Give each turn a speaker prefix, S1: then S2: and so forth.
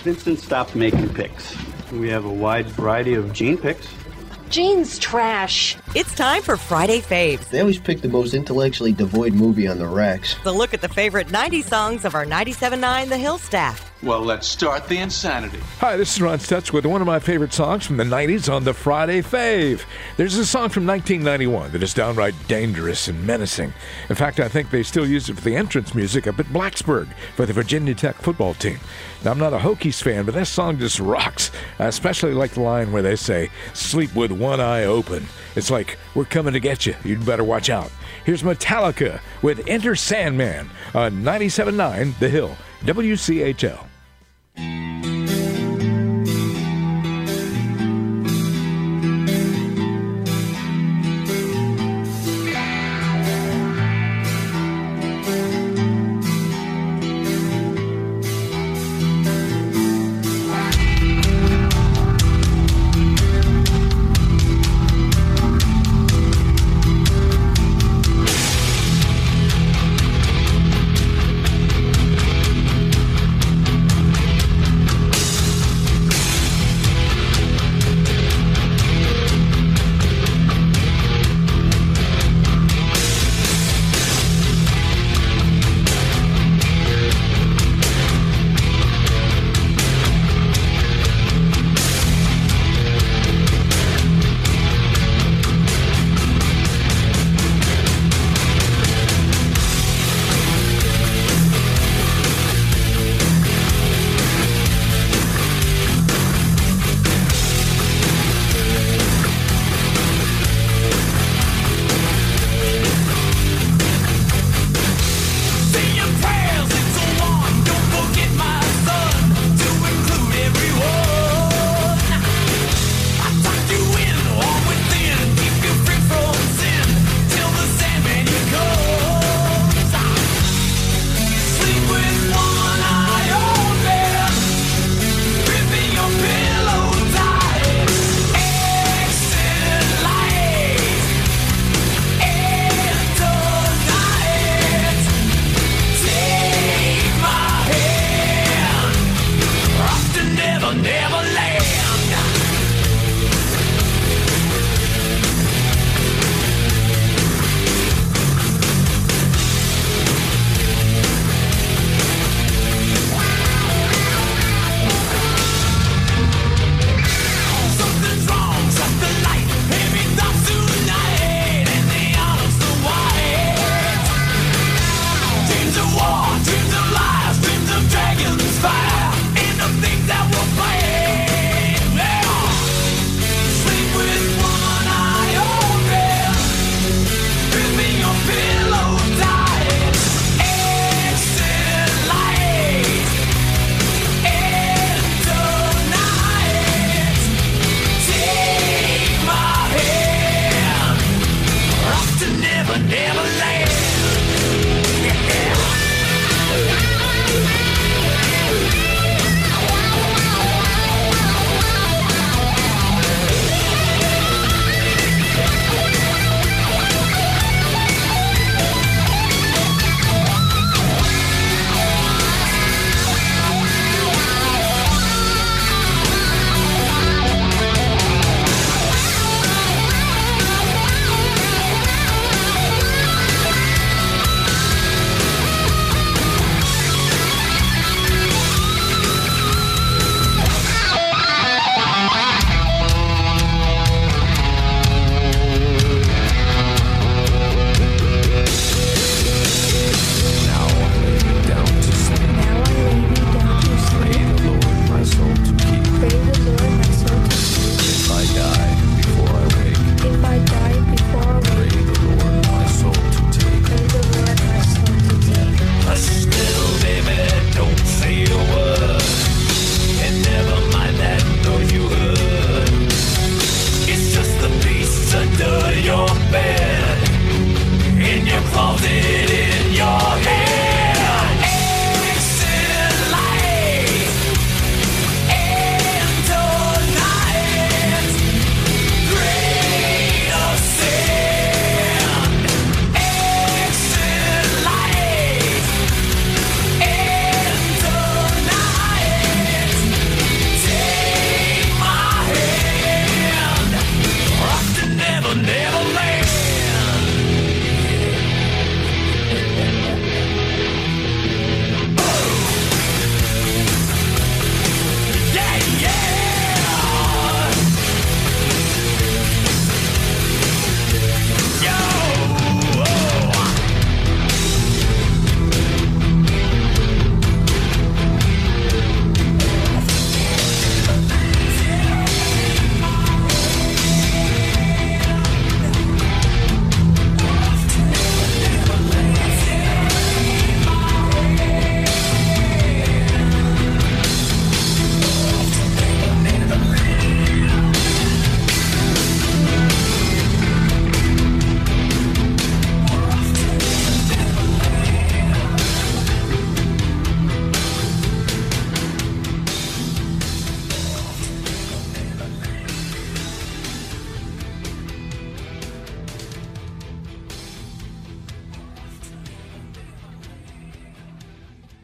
S1: Vincent stopped making picks. We have a wide variety of Gene picks.
S2: Gene's trash.
S3: It's time for Friday Faves.
S4: They always pick the most intellectually devoid movie on the racks.
S3: The look at the favorite 90s songs of our 97.9 The Hill staff.
S5: Well, let's start the insanity.
S6: Hi, this is Ron Stutz with one of my favorite songs from the 90s on the Friday Fave. There's a song from 1991 that is downright dangerous and menacing. In fact, I think they still use it for the entrance music up at Blacksburg for the Virginia Tech football team. Now, I'm not a Hokies fan, but this song just rocks. I especially like the line where they say, "Sleep with one eye open." It's like, we're coming to get you. You'd better watch out. Here's Metallica with Enter Sandman on 97.9 The Hill, WCHL.